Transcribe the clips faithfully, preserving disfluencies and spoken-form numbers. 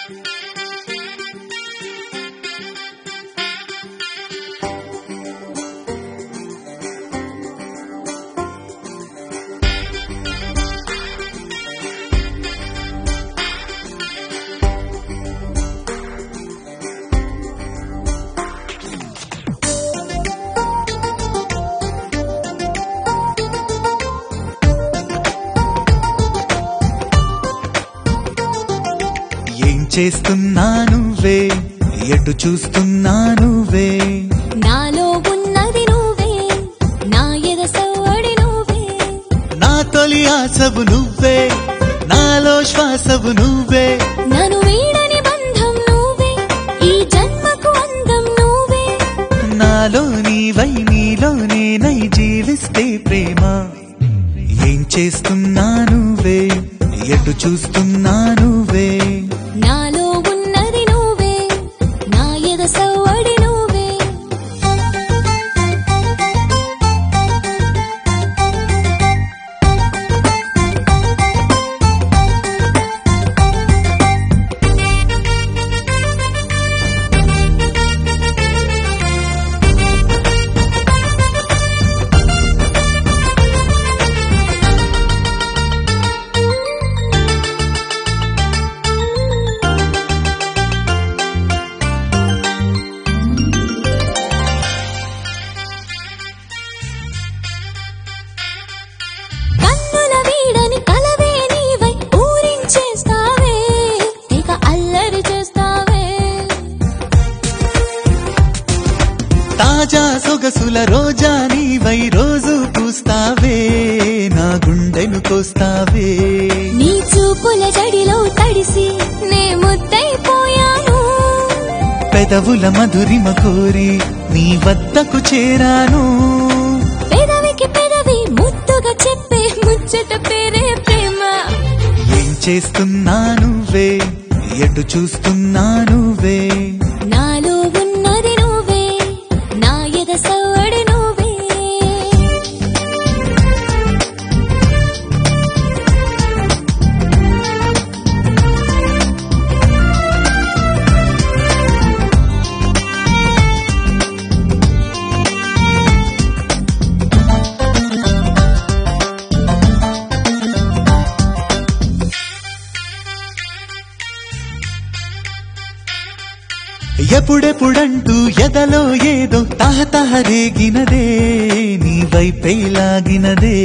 చేస్తున్నా నువ్వే ఎటు చూస్తున్నా నువ్వే నాలో ఉన్నది నువ్వే నా ఎద సవ్వడి నువ్వే నా తొలి ఆశవు నువ్వే నాలో శ్వాసవు నువ్వే నన్ను వీడని బంధం నువ్వే ఈ జన్మకు అందం నువ్వే నాలో నీవై నీలో నేనై జీవిస్తే ప్రేమ ఏం చేస్తున్నా నువ్వే ఎటు చూస్తున్నా నువ్వే నాలో ఉన్నది నువ్వే నా ఎద సవ్వడి నువ్వే తాజా సొగసుల రోజా నీవై రోజు పూస్తావే నా గుండెను కోస్తావే నీ చూపుల జడిలో తడిసి నే ముద్దైపోయాను పెదవుల మధురిమ కోరి నీ వద్దకు చేరాను పెదవికి పెదవి ముద్దుగా చెప్పే ముచ్చట పేరే ప్రేమ ఏం చేస్తున్నా నువ్వే ఎటు చూస్తున్నా నువ్వే నాలో ఉన్నది నువ్వే నా ఎద సవ్వడి నువ్వే ఎప్పుడెప్పుడంటూ ఎదలో ఏదో తహతహ రేగినదే నీ వైపై లాగినదే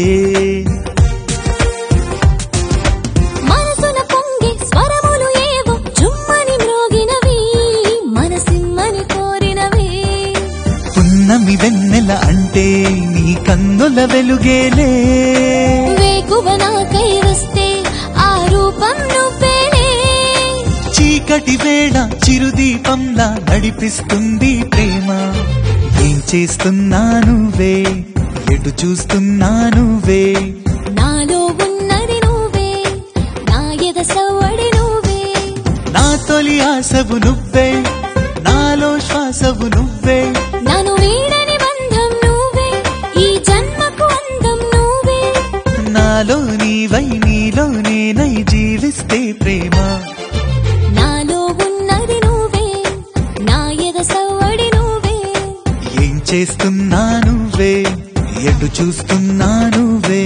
మనసున పొంగి స్వరములు ఏవో చుమ్మని మ్రోగినవి మనసిమ్మని కోరినవి పున్నమి వెన్నెల అంటే నీ కన్నుల వెలుగేలే వేకువ నాకై వస్తే ఆ రూపం నువ్వేలే చీకటి వేళ చిరుదీపంలా నడిపిస్తుంది ప్రేమ ఏం చేస్తున్నా నువ్వే ఎటు చూస్తున్నా నువ్వే నాలో ఉన్నది నువ్వే నా ఎద సవ్వడి నువ్వే నా తొలి ఆశవు నువ్వే నాలో శ్వాసవు నువ్వే నన్ను వీడని బంధం నువ్వే ఈ జన్మకు అందం నువ్వే నాలో నీవై నీలో నేనై జీవిస్తే ప్రేమ నాలో ఉన్నది నువ్వే నా ఎద సవ్వడి నువ్వే ఏం చేస్తున్నా నువ్వే ఎటు చూస్తున్నా నువ్వే